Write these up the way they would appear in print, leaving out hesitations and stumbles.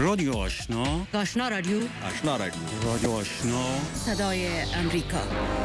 رادیو آشنا، رادیو رادیو آشنا صدای امریکا.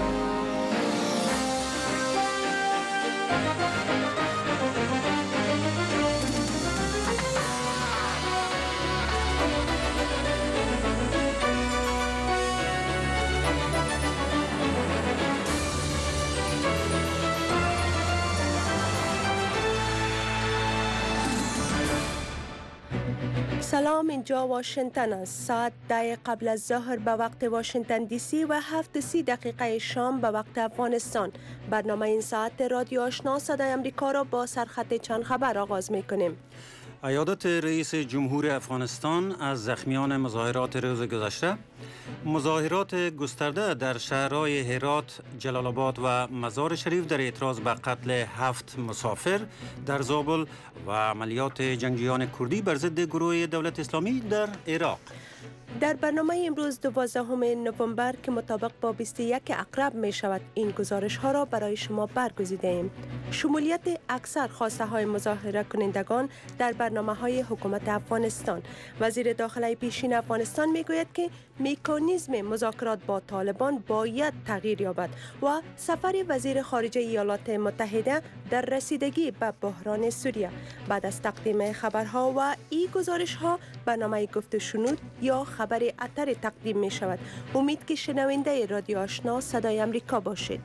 سلام، اینجا واشنگتن است. ساعت 10 قبل از ظهر به وقت واشنگتن دی سی و 7:30 شام به وقت افغانستان. برنامه این ساعت رادیو آشنا صدای امریکا را با سرخط چند خبر آغاز می‌کنیم. عیادت رئیس جمهور افغانستان از زخمیان مظاهرات روز گذشته، مظاهرات گسترده در شهرهای هرات، جلال آباد و مزار شریف در اعتراض به قتل 7 مسافر در زابل و عملیات جنگجویان کردی بر ضد گروه دولت اسلامی در عراق. در برنامه امروز 12 نوامبر که مطابق با 21 عقرب می شود، این گزارش ها را برای شما برگزیده ایم. شمولیت اکثر خواسته های مظاهره کنندگان در برنامه های حکومت افغانستان. وزیر داخلی پیشین افغانستان می گوید که مکانیزم مذاکرات با طالبان باید تغییر یابد و سفر وزیر خارجه ایالات متحده در رسیدگی به بحران سوریه. بعد از تقدیم خبرها و این گزارش ها، برنامه گفت و شنود یا خبر اتر تقدیم می شود. امید که شنونده رادیو آشنا صدای امریکا باشید.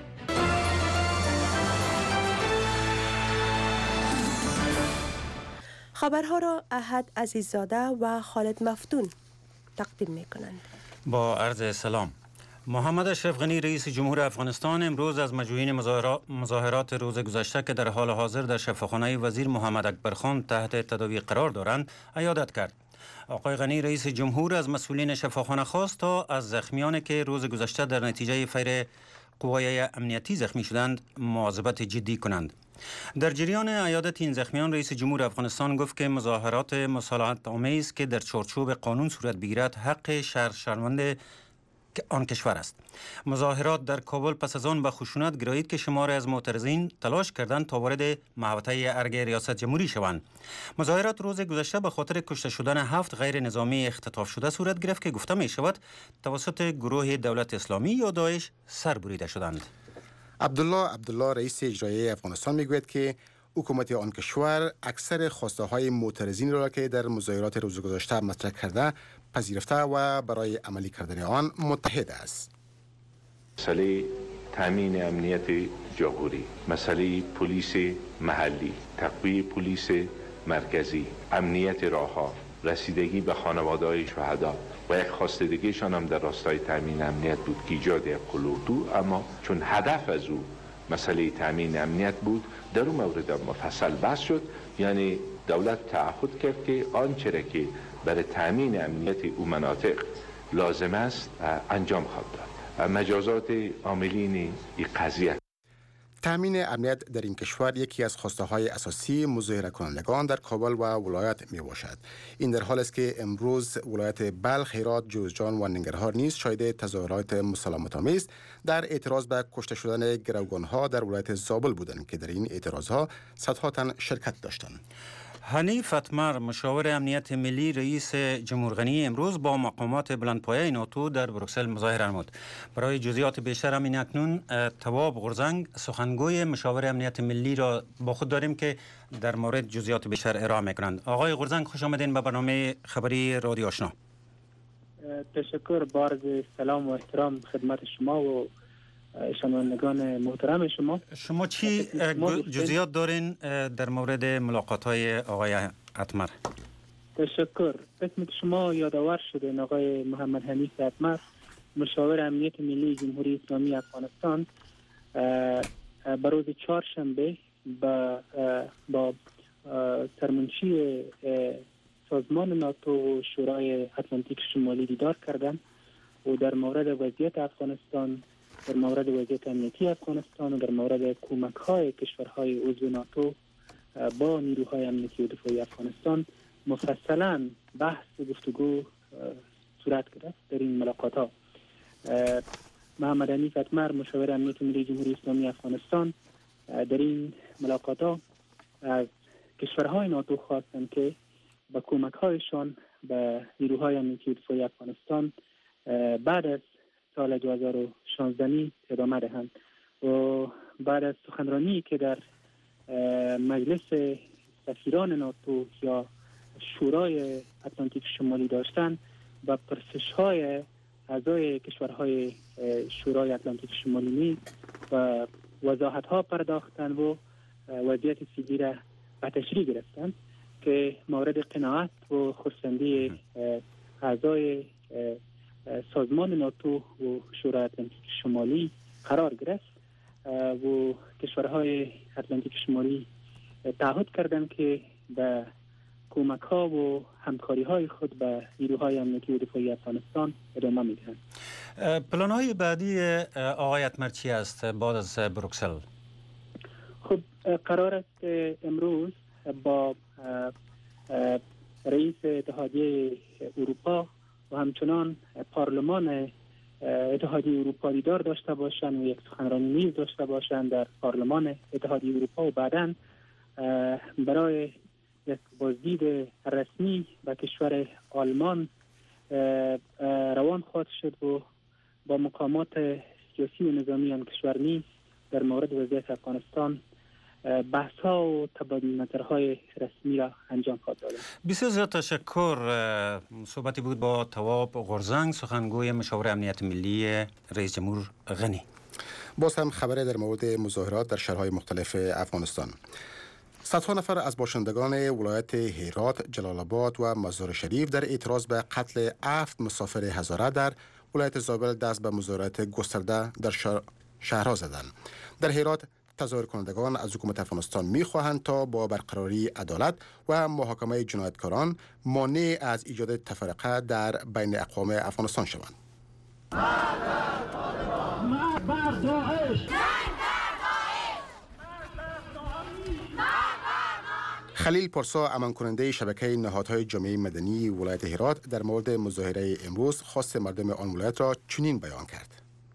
خبرها را احد عزیززاده و خالد مفتون تقدیم می کنند. با عرض سلام. محمد اشرف غنی رئیس جمهور افغانستان امروز از مجموعین مظاهرات روز گذشته که در حال حاضر در شفاخانه وزیر محمد اکبرخان تحت تداوی قرار دارند عیادت کرد. آقای غنی رئیس جمهور از مسئولین شفاخانه خواست تا از زخمیانی که روز گذشته در نتیجه فیر قوای امنیتی زخمی شدند مواظبت جدی کنند. در جریان عیادت این زخمیان رئیس جمهور افغانستان گفت که مظاهرات مصالحت آمیز که در چارچوب قانون صورت بگیرد حق شهروند آن کشور است. مظاهرات در کابل پس از آن به خشونت گرایید که شماری از معترضین تلاش کردند تا وارد محوطه ارگ ریاست جمهوری شوند. مظاهرات روز گذشته به خاطر کشته شدن 7 غیر نظامی اختطاف شده صورت گرفت که گفته می شود توسط گروه دولت اسلامی یا داعش سربریده شدند. عبدالله رئیس اجرایی افغانستان میگوید که حکومت آن کشور اکثر خواسته های معترضین را که در مظاهرات روز گذشته مطرح کرده پذیرفته و برای عملی کردن آن متحد است. مسئله تامین امنیت جمهوری، مسئله پلیس محلی، تقویت پلیس مرکزی، امنیت راهها، رسیدگی به خانواده‌های شهدا و یک خواسته دیگه‌شان هم در راستای تامین امنیت بود که ایجاد یک قلوتو، اما چون هدف از او مسئله تامین امنیت بود در اون مورد مفصل بحث شد. یعنی دولت تعهد کرد که آنچه را که برای تامین امنیت او مناطق لازم است انجام خواهد داد. مجازات عاملین این قضیه. تامین امنیت در این کشور یکی از خواسته های اساسی مظاهره کنندگان در کابل و ولایت می باشد. این در حال است که امروز ولایت بلخ، هرات، جوزجان و ننگرهار نیز شاهد تظاهرات مسالمت آمیز در اعتراض به کشته شدن گروگان ها در ولایت زابل بودند که در این اعتراض ها صدها تن شرکت داشتند. حنیف اتمر مشاور امنیت ملی رئیس جمهور غنی امروز با مقامات بلندپایه ناتو در بروکسل مظاهره نمود. برای جزئیات بیشتر همین اکنون تواب غرزنگ سخنگوی مشاور امنیت ملی را با خود داریم که در مورد جزئیات بیشتر ارائه میکنند. آقای غرزنگ خوش آمدین به برنامه خبری رادیو آشنا. تشکر، بارز سلام و احترام خدمت شما و شنوندگان محترم شما. شما چی جزئیات دارین در مورد ملاقات های آقای اتمر؟ تشکر. قسمت شما یادآور شده آقای محمد حنیف اتمر مشاور امنیت ملی جمهوری اسلامی افغانستان به روز چهارشنبه با سرمنشی سازمان ناتو و شورای اتلانتیک شمالی دیدار کردند و در مورد وضعیت افغانستان، در مورد وضعیت امنیتی افغانستان و در مورد کمک‌های کشورهای عضو ناتو با نیروهای امنیتی و دفاعی افغانستان مفصلاً بحث و گفتگو صورت گرفت. در این ملاقات‌ها محمد حنیف اتمر مشاور امنیت ملی جمهوری اسلامی افغانستان در این ملاقات‌ها از کشورهای ناتو خواستند که با کمک‌هایشان به نیروهای امنیتی و دفاعی افغانستان بعد از سال 2016 ادامه دهند و بعد از سخنرانی که در مجلس سفیران ناتو یا شورای اتلانتیک شمالی داشتن و پرسش‌های اعضای کشورهای شورای اتلانتیک شمالی نیز و وضاحت‌ها پرداختن و وضعیت فعلی را به تشریح گرفتند که مورد قناعت و خرسندی اعضای سازمان ناتو و شورای اتلانتیک شمالی قرار گرفت و کشورهای اتلانتیک شمالی تعهد کردند که به کمک ها و همکاری های خود به نیروهای امنیتی و دفاعی افغانستان ادامه میدهند. پلان های بعدی آقای اتمر چی است بعد از بروکسل؟ خب قرار است امروز با رئیس اتحادیه اروپا و همچنان پارلمان اتحادیه اروپا دیدار داشته باشند و یک سخنرانی نیز داشته باشند در پارلمان اتحادیه اروپا و بعداً برای یک بازدید رسمی به کشور آلمان روان خواهد شد و با مقامات سیاسی و نظامی آن کشور نیز در مورد وضعیت افغانستان بحث‌ها و تبادل نظرهای رسمی را انجام خواهد داد. بسیار زیاد تشکر. صحبتی بود با تواب غرزنگ، سخنگوی مشاور امنیت ملی رئیس جمهور غنی. باز هم خبری در مورد مظاهرات در شهرهای مختلف افغانستان. صدها نفر از باشندگان ولایت هرات، جلال آباد و مزار شریف در اعتراض به قتل 7 مسافر هزاره در ولایت زابل دست به مظاهرات گسترده در شهرها زدند. در هرات تظاهر کنندگان از حکومت افغانستان می‌خواهند تا با برقراری عدالت و محاکمه جنایتکاران مانع از ایجاد تفرقه در بین اقوام افغانستان شوند. خلیل پارسا، امین کننده شبکه نهادهای جامعه مدنی ولایت هرات، در مورد مظاهره امروز خواست مردم آن ولایت را چنین بیان کرد: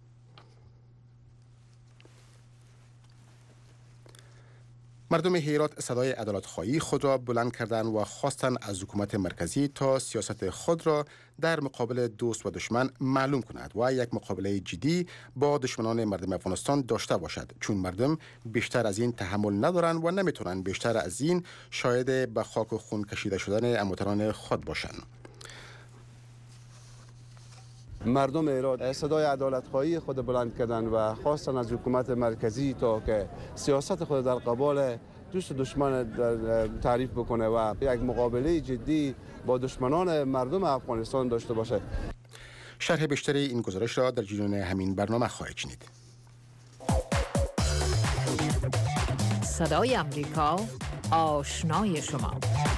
مردم هرات صدای عدالت‌خواهی خود را بلند کردند و خواستند از حکومت مرکزی تا سیاست خود را در مقابل دوست و دشمن معلوم کند و یک مقابله جدی با دشمنان مردم افغانستان داشته باشد، چون مردم بیشتر از این تحمل ندارند و نمیتونند بیشتر از این شاهد به خاک و خون کشیده شدن امواتران خود باشند. مردم هرات صدای عدالت‌خواهی خود بلند کردند و خواستند از حکومت مرکزی تا که سیاست خود در قبال دوست و دشمن تعریف بکنه و یک مقابله جدی با دشمنان مردم افغانستان داشته باشه. شرح بیشتر این گزارش را در جریان همین برنامه خواهید شنید. صدای امریکا، آشنای شما.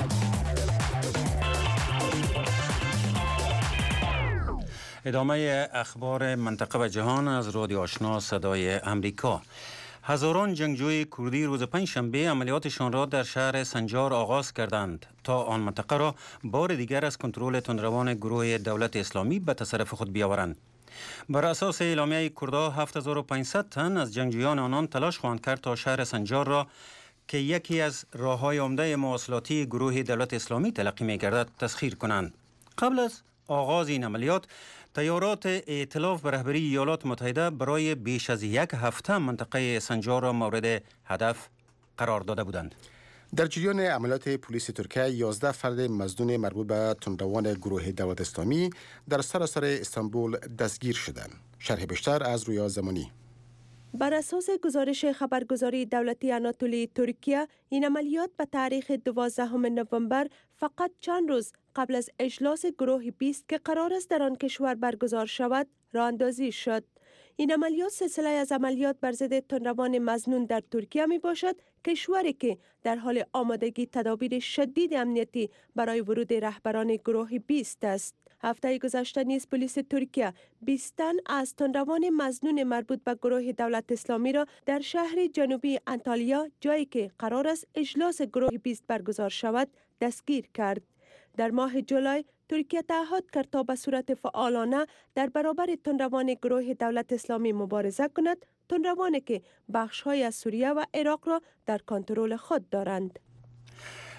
ادامه اخبار منطقه و جهان از رادیو آشنا صدای امریکا. هزاران جنگجوی کردی روز پنجشنبه عملیاتشان را در شهر سنجار آغاز کردند تا آن منطقه را بار دیگر از کنترل تندروان گروه دولت اسلامی به تصرف خود بیاورند. بر اساس اعلامیه کردها 7500 تن از جنگجویان آنان تلاش خواهند کرد تا شهر سنجار را که یکی از راههای عمده مواصلاتی گروه دولت اسلامی تلقی می‌گردد تسخیر کنند. قبل از آغاز این عملیات تیارات ائتلاف به رهبری ایالات متحده برای بیش از یک هفته منطقه سنجار را مورد هدف قرار داده بودند. در جریان عملیات پلیس ترکیه 11 فرد مظنون مربوط به تندروان گروه دولت اسلامی در سراسر استانبول دستگیر شدند. شرح بیشتر از رویا زمانی. بر اساس گزارش خبرگزاری دولتی آناتولی ترکیه، این عملیات به تاریخ 12 نوامبر فقط چند روز قبل از اجلاس گروه 20 که قرار است در آن کشور برگزار شود راه اندازی شد. این عملیات سلسله از عملیات بر ضد تندروان مظنون در ترکیه می باشد، کشوری که در حال آمادگی تدابیر شدید امنیتی برای ورود رهبران گروه 20 است. هفته گذشته نیز پلیس ترکیه 20 تن از تندروان مظنون مربوط به گروه دولت اسلامی را در شهر جنوبی انطالیا، جایی که قرار است اجلاس گروه 20 برگزار شود، دستگیر کرد. در ماه جولای ترکیه تعهد کرد تا به صورت فعالانه در برابر تندروان گروه دولت اسلامی مبارزه کند، تندروانی که بخش‌های از سوریه و عراق را در کنترل خود دارند.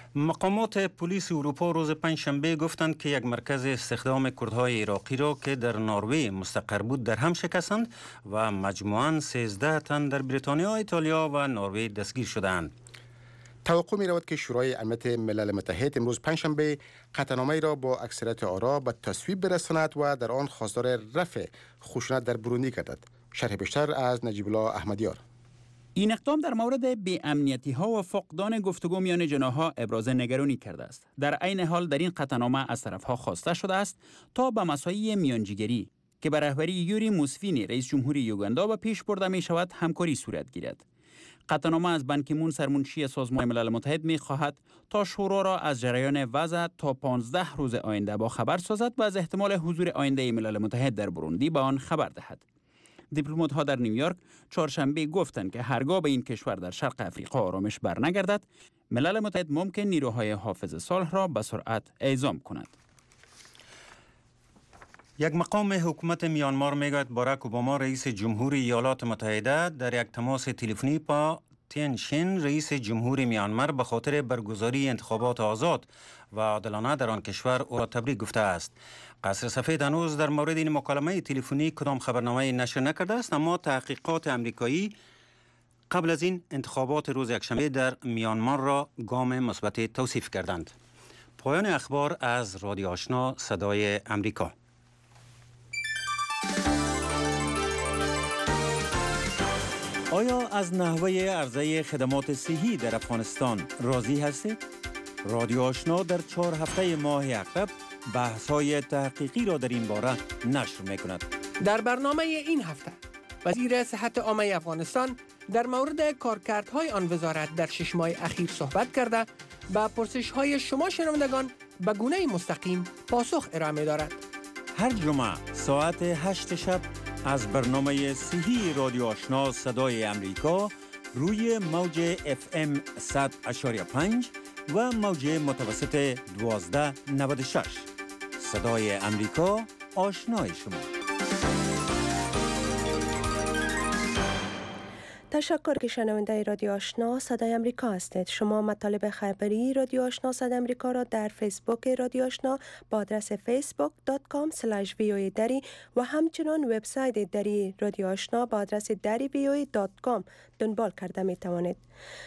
مقامات پلیس اروپا روز پنجشنبه گفتند که یک مرکز استخدام کردهای عراقی را که در نروژ مستقر بود در هم شکستند و مجموعاً 13 تن در بریتانیا، ایتالیا و نروژ دستگیر شدند. توقع می رود که شورای امنیت ملل متحد امروز پنجشنبه قطعنامه‌ای را با اکثریت آرا به تصویب برساند و در آن خواستار رفع خشونت در بروندی گردد. شرح بیشتر از نجیب الله احمدیار. این اقدام در مورد بی‌امنیتی ها و فقدان گفتگو میان جناح‌ها ابراز نگرانی کرده است. در عین حال در این قطعنامه از طرف‌ها خواسته شده است تا به مساعی میانجیگری که به رهبری یوری موسوینی رئیس جمهوری یوگاندا به پیش برده می شود همکاری صورت گیرد. قطعنامه از بان کی مون سرمنشی سازمان ملل متحد می خواهد تا شورا را از جریان وضع تا 15 روز آینده با خبر سازد و از احتمال حضور آینده ملل متحد در بروندی به آن خبر دهد. دیپلمات‌ها در نیویورک چهارشنبه گفتند که هرگاه به این کشور در شرق افریقا آرامش برنگردد، ملل متحد ممکن نیروهای حافظ صلح را به سرعت اعزام کند. یک مقام حکومت میانمار میگوید باراک اوباما رئیس جمهوری ایالات متحده در یک تماس تلفنی با تین شین رئیس جمهوری میانمار به خاطر برگزاری انتخابات آزاد و عادلانه در آن کشور او را تبریک گفته است. قصر سفید هنوز در مورد این مکالمه تلفنی کدام خبرنامه نشر نکرده است، اما تحقیقات امریکایی قبل از این انتخابات روز یکشنبه در میانمار را گام مثبت توصیف کردند. پایان اخبار از رادیو آشنا صدای امریکا. آیا از نحوه عرضه خدمات صحی در افغانستان راضی هستید؟ رادیو آشنا در 4 هفته ماه عقب بحث‌های تحقیقی را در این باره نشر می‌کند. در برنامه این هفته وزیر صحت عامه افغانستان در مورد کارکردهای آن وزارت در 6 ماه اخیر صحبت کرده به پرسش‌های شما شنوندگان به گونه مستقیم پاسخ ارائه می‌دارد. هر جمعه ساعت 8 شب از برنامه صحی رادیو آشنا صدای امریکا روی موج FM 100.5 و موج متوسط 1296. صدای امریکا، آشنای شما. تشکر که شنونده رادیو آشنا صدای امریکا هستید. شما مطالب خبری رادیو آشنا صدای امریکا را در فیسبوک رادیو آشنا با آدرس facebook.com/voa دری و همچنان وبسایت دری رادیو آشنا با آدرس darivoa.com دنبال کرده می توانید.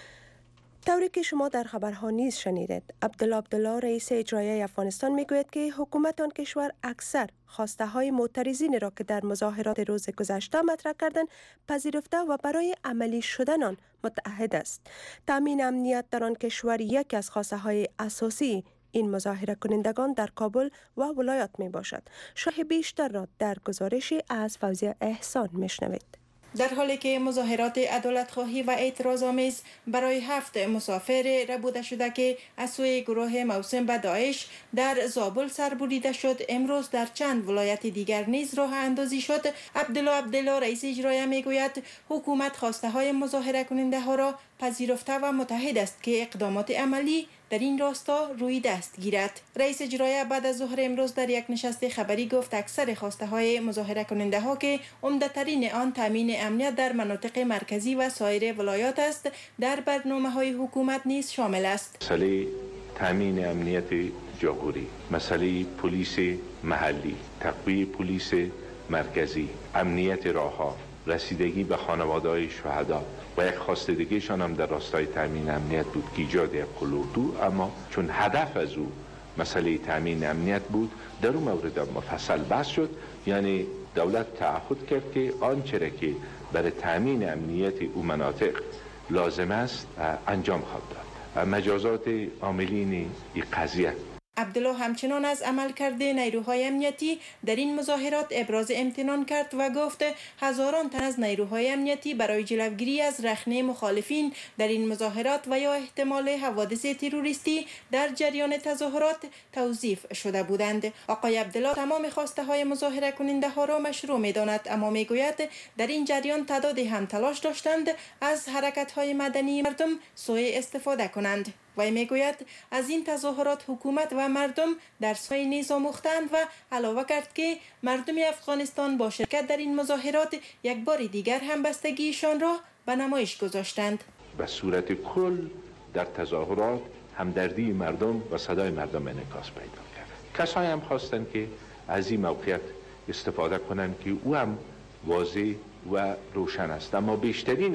طوری که شما در خبرها نیز شنیدید، عبدالله رئیس اجرایی افغانستان میگوید که حکومت آن کشور اکثر خواسته های معترضین را که در مظاهرات روز گذشته مطرح کردند پذیرفته و برای عملی شدن آن متعهد است. تامین امنیت در آن کشور یکی از خواسته های اساسی این مظاهره کنندگان در کابل و ولایات می باشد. شرح بیشتر را در گزارشی از فوزیه احسان میشنوید. در حالی که مظاهرات عدالتخواهی و اعتراض‌آمیز برای 7 مسافر ربوده شده که از سوی گروه موسوم به داعش در زابل سربریده شد، امروز در چند ولایت دیگر نیز راه اندازی شد. عبدالله رئیس اجرایی میگوید حکومت خواسته های مظاهره کننده ها را پذیرفته و متحد است که اقدامات عملی در این راستا روی دست گیرد. رئیس اجرایی بعد از ظهر امروز در یک نشست خبری گفت اکثر خواسته های مظاهره کننده ها که عمده ترین آن تامین امنیت در مناطق مرکزی و سایر ولایات است، در برنامه های حکومت نیز شامل است. مسئله تامین امنیت جمهوری، مسئله پلیس محلی، تقویت پلیس مرکزی، امنیت راهها، رسیدگی به خانواده‌های شهدا و یک خواسته دیگه‌شان هم در راستای تامین امنیت بود که ایجاد یک قلوردو، اما چون هدف از او مسئله تامین امنیت بود در اون مورد مفصل بحث شد. یعنی دولت تعهد کرد که آنچه را که برای تامین امنیت او مناطق لازم است انجام خواهد داد. مجازات عاملین این قضیه. عبدالله همچنان از عملکرد نیروهای امنیتی در این مظاهرات ابراز امتنان کرد و گفت هزاران تن از نیروهای امنیتی برای جلوگیری از رخنه مخالفین در این مظاهرات و یا احتمال حوادث تروریستی در جریان تظاهرات توظیف شده بودند. آقای عبدالله تمام خواسته های مظاهره کننده ها را مشروع می داند، اما می گوید در این جریان تعداد هم تلاش داشتند از حرکت های مدنی مردم سوء استفاده کنند. وی میگوید از این تظاهرات حکومت و مردم در سوی نیز آموختند و علاوه کرد که مردم افغانستان با شرکت در این مظاهرات یک بار دیگر همبستگیشان را به نمایش گذاشتند. به صورت کل در تظاهرات همدردی مردم و صدای مردم انعکاس پیدا کرد. کسایی هم خواستند که از این موقعیت استفاده کنند که او هم واضح و روشن است، اما بیشترین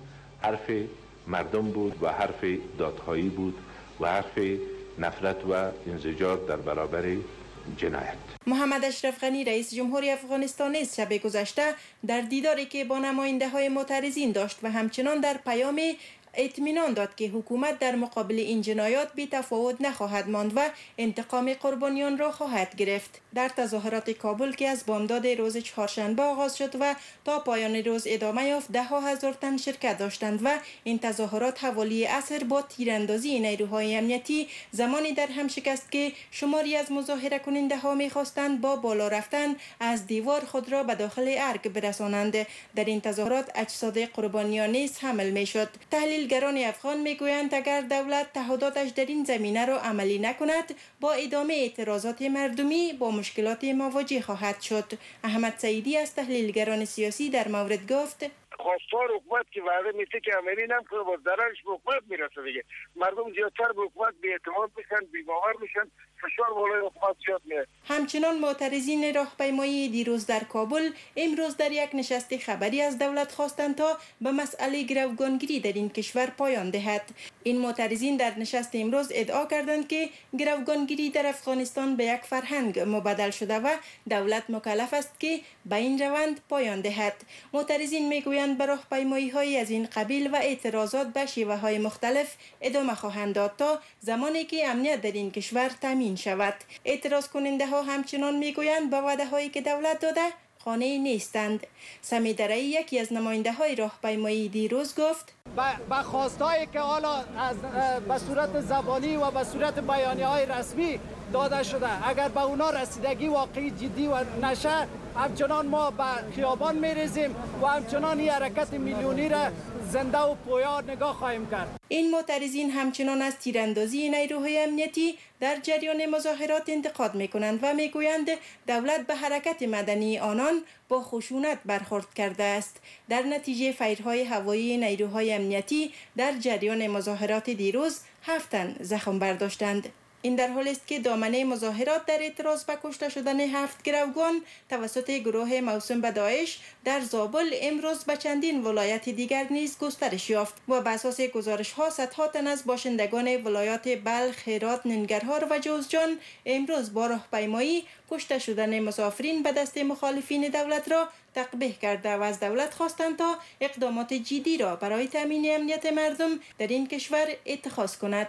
حرف مردم بود و حرف دادخواهی بود و حرف نفرت و انزجار در برابر جنایت. محمد اشرف غنی رئیس جمهوری افغانستان نیز شب گذشته در دیداری که با نماینده های معترضین داشت و همچنان در پیام اطمینان داد که حکومت در مقابل این جنایات بی تفاوت نخواهد ماند و انتقام قربانیان را خواهد گرفت. در تظاهرات کابل که از بامداد روز چهارشنبه آغاز شد و تا پایان روز ادامه یافت، 10,000 تن شرکت داشتند و این تظاهرات حوالی عصر با تیراندازی نیروهای امنیتی زمانی در هم شکست که شماری از مظاهره کننده ها می‌خواستند با بالا رفتن از دیوار خود را به داخل ارگ برسانند. در این تظاهرات اجساد قربانیان نیز حمل می‌شد. تحلیلگران افغان میگویند اگر دولت تعهداتش در این زمینه را عملی نکند، با ادامه اعتراضات مردمی با مشکلات مواجه خواهد شد. احمد سعیدی از تحلیلگران سیاسی در مورد گفت: خواستار حکومت که وعده میده که عملی نمیکنه، با ضررش به حکومت میرسه دیگه. مردم زیادتر به حکومت بی‌اعتماد میشن، بی‌باور میشن، فشار بالای حکومت زیاد میاد. همچنان معترضین راهپیمایی دیروز در کابل امروز در یک نشست خبری از دولت خواستند تا به مسئله گروگانگیری در این کشور پایان دهد. این معترضین در نشست امروز ادعا کردند که گروگانگیری در افغانستان به یک فرهنگ مبدل شده و دولت مکلف است که به این روند پایان دهد. معترضین میگویند به راهپیمایی‌های از این قبیل و اعتراضات به شیوه‌های مختلف ادامه خواهند داد تا زمانی که امنیت در این کشور تامین شود. اعتراض کننده ها همچنان میگویند با وعده هایی که دولت داده خانه نیستند. سمید رایی یکی از نماینده های راهپیمایی دیروز گفت: با خواستایی که حالا به صورت زبانی و به صورت بیانیه های رسمی داده شده، اگر به اونا رسیدگی واقعی جدی و نشه، همچنان ما به خیابان میریزیم و همچنان این حرکت میلیونی را زنده و پویا نگاه خواهیم کرد. این معترضین همچنان از تیراندازی نیروهای امنیتی در جریان مظاهرات انتقاد میکنند و میگویند دولت به حرکت مدنی آنان با خشونت برخورد کرده است. در نتیجه فایرهای هوایی نیروهای امنیتی در جریان مظاهرات دیروز 7 تن زخم برداشتند. این در حالی است که دامنه مظاهرات در اعتراض به کشته شدن 7 گروگان توسط گروه موسوم به داعش در زابل امروز به چندین ولایت دیگر نیز گسترش یافت و بر اساس گزارش‌ها صدها تن از باشندگان ولایات بلخ، هرات، ننگرهار و جوزجان امروز با راهپیمایی کشته شدن مسافرین به دست مخالفین دولت را تقبیح کرده و از دولت خواستند تا اقدامات جدی را برای تامین امنیت مردم در این کشور اتخاذ کند.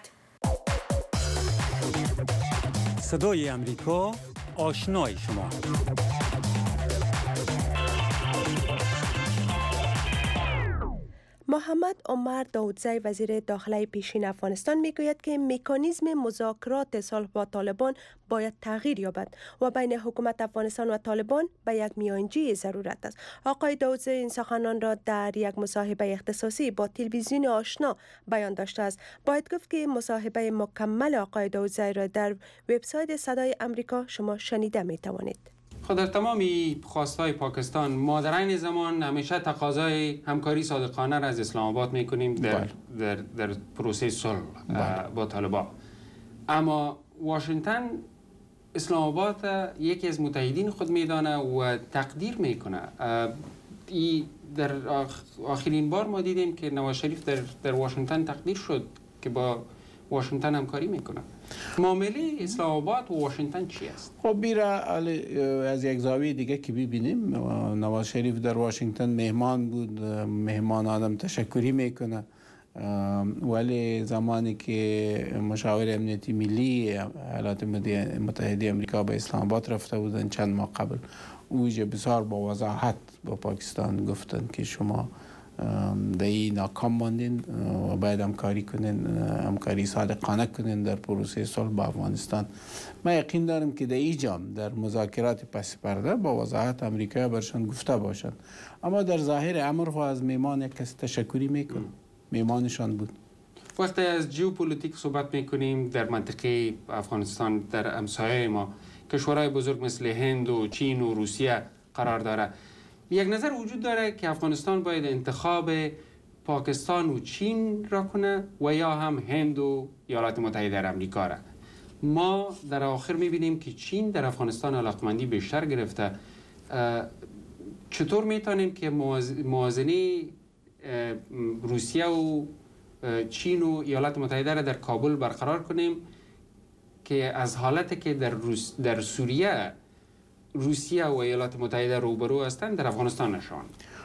صدای امریکا، آشنای شما. محمد عمر داودزی وزیر داخله پیشین افغانستان میگوید که مکانیزم مذاکرات صلح با طالبان باید تغییر یابد و بین حکومت افغانستان و طالبان به یک میانجی ضرورت است. آقای داودزی این سخنان را در یک مصاحبه اختصاصی با تلویزیون آشنا بیان داشته است. باید گفت که مصاحبه مکمل آقای داودزی را در وبسایت صدای امریکا شما شنیده می توانید. خود در تمام خواستهای پاکستان ما در این زمان همیشه تقاضای همکاری صادقانه را از اسلام آباد میکنیم در پروسه صلح با طالبان. اما واشنگتن اسلام آباد یکی از متحدین خود میدانه و تقدیر میکنه. در آخرین بار ما دیدیم که نواز شریف در واشنگتن تقدیر شد که با واشنگتن همکاری میکنه. معامله اسلام آباد و واشنگتن چی است؟ خب بیره از یک زاویه دیگه که ببینیم، نواز شریف در واشنگتن مهمان بود، مهمان آدم تشکری میکنه، ولی زمانی که مشاور امنیتی ملی ایالات متحده آمریکا به اسلام آباد رفته بودن چند ماه قبل، اوجه بسیار با وضاحت با پاکستان گفتن که شما در این ناکام ماندین و باید همکاری کنین، همکاری صادقانه کنین در پروسه صلح با افغانستان. من یقین دارم که در اینجام در مذاکرات پس پرده با وضاحت امریکا برشان گفته باشند، اما در ظاهر امر خو از میمان یک کس تشکری میکن، میمانشان بود. وقتی از ژئوپلیتیک صحبت میکنیم در منطقه افغانستان، در همسایه ما کشورهای بزرگ مثل هند و چین و روسیه قرار داره، یک نظر وجود داره که افغانستان باید انتخاب پاکستان و چین را کنه و یا هم هند و ایالات متحده آمریکا را. ما در آخر می‌بینیم که چین در افغانستان علاقمندی بیشتر گرفته. چطور میتونیم که موازنه روسیه و چین و ایالات متحده را در کابل برقرار کنیم که از حالتی که در سوریه روسیه و ایالات متحده روبرو هستند در افغانستان نشان؟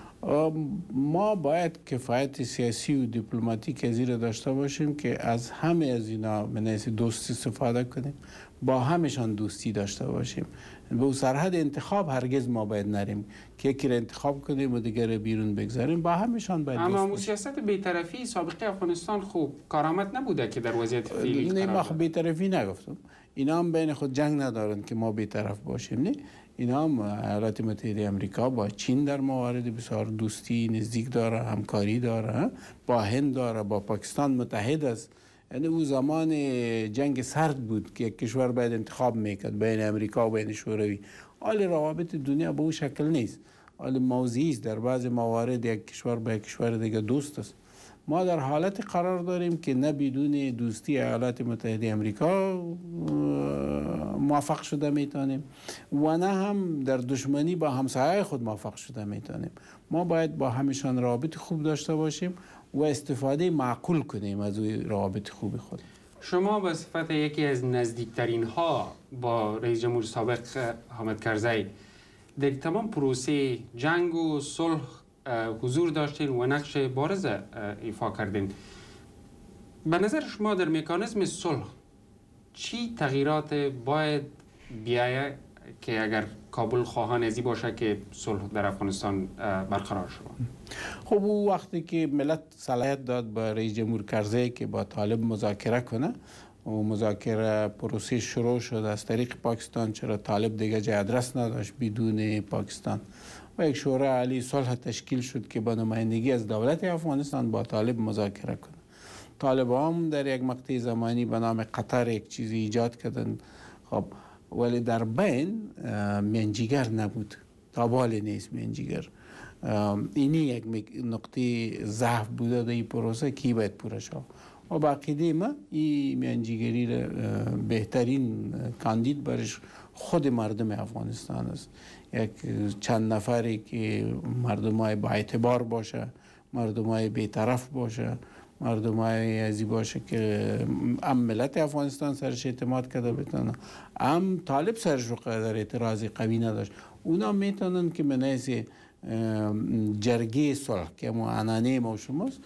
ما باید کفایت سیاسی و دیپلماتیک از این داشته باشیم که از همه از اینا به دوستی استفاده کنیم، با همشان دوستی داشته باشیم. به سرحد انتخاب هرگز ما باید نریم که یکی را انتخاب کنیم و دیگر بیرون بگذاریم، با همشان باید دوست باشیم. اما سیاست بی‌طرفی سابقه افغانستان خوب کارآمد نبوده که در وضعیت فعلی نه، ما بی‌طرفی نگفتم. اینا هم بین خود جنگ ندارن که ما بی‌طرف باشیم. نه، اینا هم ایالات متحده آمریکا با چین در موارد بسیار دوستی نزدیک داره، همکاری داره، با هند داره، با پاکستان متحد است. یعنی او زمان جنگ سرد بود که یک کشور باید انتخاب میکرد بین امریکا و بین شوروی. حال روابط دنیا به او شکل نیست. حال موضعی است، در بعض موارد یک کشور با یک کشور دیگه دوست است. ما در حالت قرار داریم که نه بدون دوستی ایالات متحده آمریکا موفق شده میتونیم و نه هم در دشمنی با همسایه خود موفق شده میتونیم. ما باید با همشان روابط خوب داشته باشیم و استفاده معقول کنیم از روابط خوب خود. شما به صفت یکی از نزدیکترین ها با رئیس جمهور سابق حامد کرزی در تمام پروسه جنگ و صلح حضور داشتین و نقش بارز ایفا کردین. به نظر شما در مکانیزم صلح چی تغییرات باید بیاید که اگر کابل خواهان ازی باشه که صلح در افغانستان برقرار شود؟ خب او وقتی که ملت صلاحیت داد به رئیس جمهور کرزی که با طالب مذاکره کنه و مذاکره پروسه شروع شد از طریق پاکستان، چرا طالب دیگه جای ادرس نداشت بدون پاکستان، و یک شورای عالی صلح تشکیل شد که با نمایندگی از دولت افغانستان با طالب مذاکره کنه. طالب هم در یک مقطع زمانی به نام قطر یک چیزی ایجاد کردن. خب ولی در بین میانجیگر نبود، تابال نیست میانجیگر. اینی یک نقطه ضعف بوده در این پروسه که باید پوره شد و باقی ما این میانجیگری را بهترین کاندید برش خود مردم افغانستان است. یک چند نفری که مردمای با اعتبار باشه، مردمای بی‌طرف باشه، مردمای ازی باشه که هم ملت افغانستان سرش اعتماد کرده بتونه، هم طالب سرش رو قدر اعتراضی قوی نداشت. اونا میتونن که منیز جرگه صلح که عنعنه ما شماست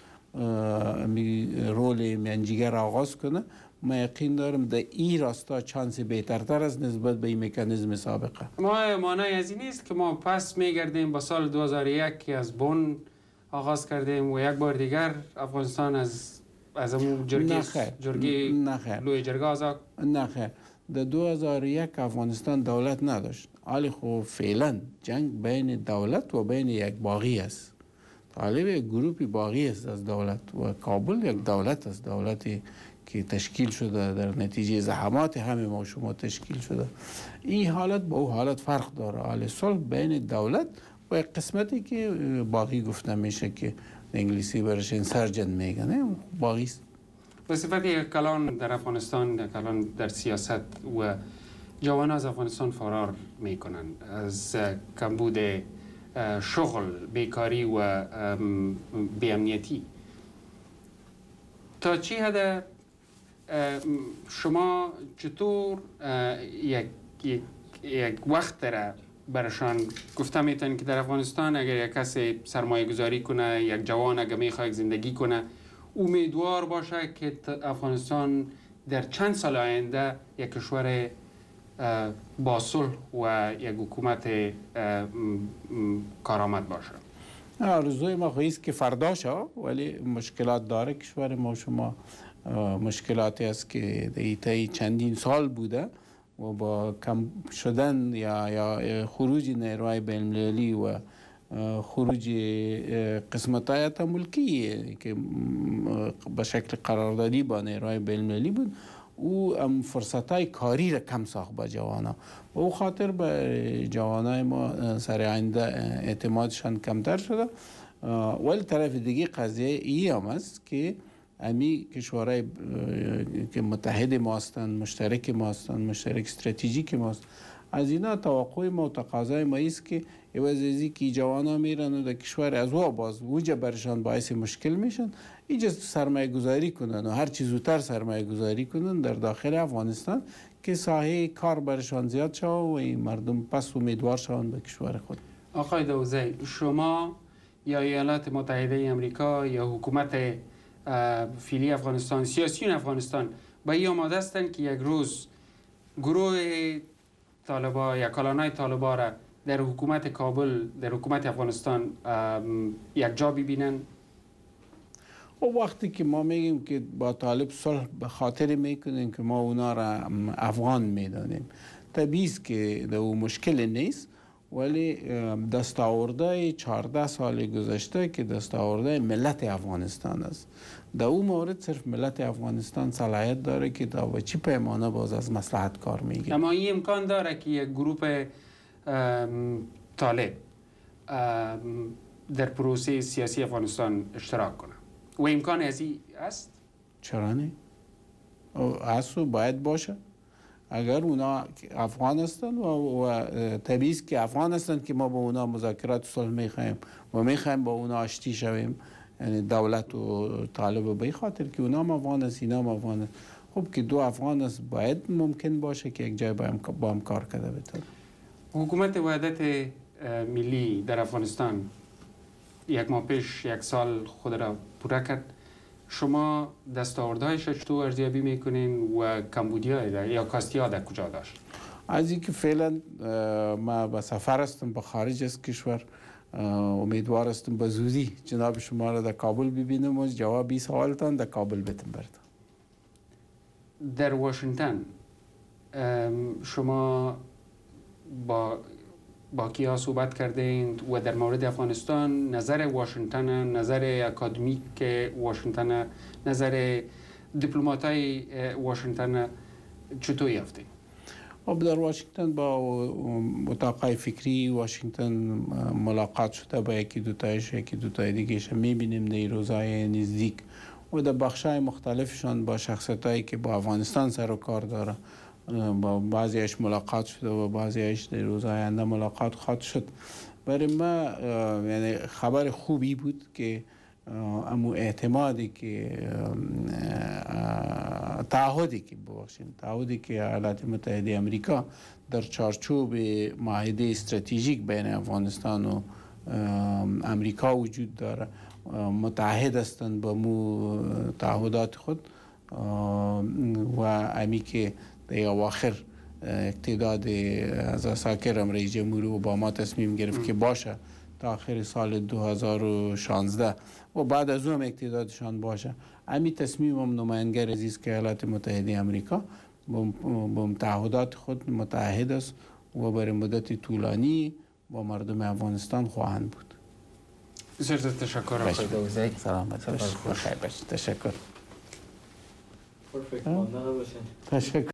رول میانجیگر آغاز کنه. ما یقین دارم در این راستا چانس بهترتر از نسبت به این مکانیزم سابقه. ما مانای از این نیست که ما پس میگردیم با سال 2001 که از بن آغاز کردیم و یک بار دیگر افغانستان از همون جرگه لوی جرگه آزاد؟ نه خیر، در 2001 افغانستان دولت نداشت. حالی خب فعلا جنگ بین دولت و بین یک باغی است. طالب یک گروپی باغی است از دولت و کابل یک دولت است، دولتی که تشکیل شده در نتیجه زحمات همه ما شما تشکیل شده. این حالت با او حالت فرق داره. حال صلح بین دولت و یک قسمتی که باقی گفته میشه که انگلیسی برش انسرجن میگن، باقی است. به صفت یک کلان در افغانستان، یک کلان در سیاست و جوان از افغانستان فرار میکنن از کمبود شغل، بیکاری و بی‌امنیتی. تا چی حد شما چطور یک وقت را برشان گفته میتونید که در افغانستان اگر یک کسی سرمایه گذاری کنه، یک جوان اگر میخواد زندگی کنه، امیدوار باشه که افغانستان در چند سال آینده یک کشور با صلح و یک حکومت کارآمد باشه؟ آرزوی ما خواهیست که فردا شه، ولی مشکلات داره کشور ما. شما مشکلاتی است که دیتای چندین سال بوده و با کم شدن یا خروج نیروهای بین‌المللی و خروج قسمت‌های ملکی که به شکل قراردادی با نیروهای بین‌المللی بود، او فرصت‌های کاری را کم ساخت با جوانا. او خاطر به جوانای ما سر آینده اعتمادشان کمتر شده. ولی طرف دیگه قضیه ای هم است که امی کشورهای که متحد ما هستند، مشترک ما هستند، مشترک استراتژیک ما هستند، از اینا توقع ما و تقاضای ما است که عوض از که جوانا میرن و در کشور از وا باز وجه برشان باعث مشکل میشن، اینجا سرمایه گذاری کنن و هر چیز زودتر سرمایه گذاری کنن در داخل افغانستان که ساحه کار برشان زیاد شد و این مردم پس امیدوار شوند به کشور خود. آقای دوزی، شما یا ایالات متحده امریکا یا حکومت فعلی افغانستان، سیاسیون افغانستان با این آماده هستند که یک روز گروه طالبا یا کلانای طالبا را در حکومت کابل، در حکومت افغانستان یک جا ببینن؟ و وقتی که ما میگیم که با طالب صلح به خاطر میکنیم که ما اونا را افغان میدانیم، طبیعی است که در او مشکل نیست، ولی دستاورده 14 سال گذشته که دستاورده ملت افغانستان است، در اون مورد صرف ملت افغانستان صلاحیت داره که تا به چی پیمانه باز از مصلحت کار میگه. اما این امکان داره که یک گروه طالب در پروسه سیاسی افغانستان اشتراک کنه و امکان از این است؟ چرا نه؟ هست و باید باشه. اگر اونا افغان هستند و طبیعی است که افغان هستند که ما با اونا مذاکرات صلح میخوایم و میخوایم با اونا آشتی شویم، یعنی دولت و طالب به خاطر که اونا هم افغان است، اینا هم افغان است. خب که دو افغان است باید ممکن باشه که یک جای با هم کار کرده بتونه. حکومت وحدت ملی در افغانستان یک ماه پیش یک سال خود را پوره کرد. شما دستاوردهایش چطور ارزیابی میکنین و کمبودیا یا کاستیا در کجا داشت؟ از اینکه فعلا ما به سفر هستم به خارج از کشور، امیدوار هستم به زودی جناب شما را در کابل ببینم و جوابی سوالتان در کابل بتم بردم. در واشنگتن شما با کیا صحبت کردین و در مورد افغانستان نظر واشنگتن، نظر اکادمیک واشنگتن، نظر دیپلماتای واشنگتن چطور یافتین؟ خب در واشنگتن با اتاقای فکری واشنگتن ملاقات شده با یکی دوتای دیگه میبینیم در روزهای نزدیک و در بخشای مختلفشان با شخصیتایی که با افغانستان سر و کار داره، با بعضیش ملاقات شده و بعضیش در روزهای آینده ملاقات خواهد شد. برای ما یعنی خبر خوبی بود که امو اعتمادی که تعهدی که ایالات متحده امریکا در چارچوب معاهده استراتژیک بین افغانستان و امریکا وجود داره، متحد هستند با مو تعهدات خود و امی که در اواخر اقتداد از اساکر رئیس جمهور اوباما تصمیم گرفت که باشه تا آخر سال 2016 و بعد از اون اقتدادشان باشه. امی تصمیم هم نماینگر عزیز که ایالات متحده امریکا با تعهدات خود متحد است و برای مدت طولانی با مردم افغانستان خواهند بود. بسیار تشکر آقای دوزی. سلامت باشید. بخیر باشید. تشکر. تشکر.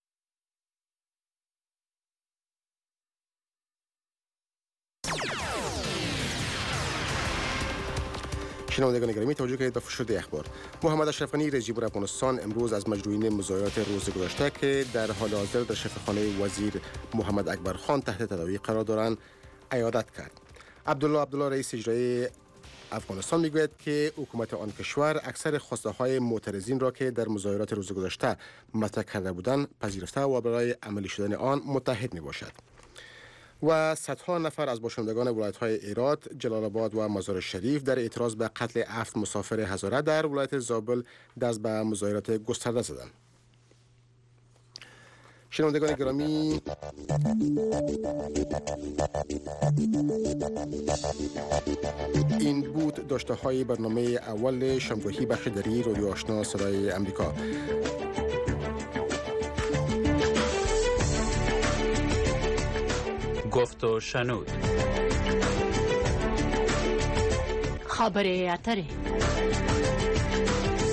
شنوندگان گرامی توجه کنید به فشرده اخبار. محمد اشرف غنی رئیس جمهور افغانستان امروز از مجروحین مظاهرات روز گذشته که در حال حاضر در شفاخانه وزیر محمد اکبر خان تحت تداوی قرار دارند عیادت کرد. عبدالله رئیس اجرایی افغانستان میگوید که حکومت آن کشور اکثر خواسته های معترضین را که در مظاهرات روز گذشته مطرح کرده بودند پذیرفته و برای عملی شدن آن متحد می باشد. و صدها نفر از باشندگان ولایت‌های هرات، جلال آباد و مزار شریف در اعتراض به قتل 7 مسافر هزاره در ولایت زابل دست به مظاهرات گسترده زدند. شنوندگان گرامی، این بود داشته های برنامه اول شامگاهی بخش دری رادیو آشنا صدای امریکا. گفت و شنود. خبر اتره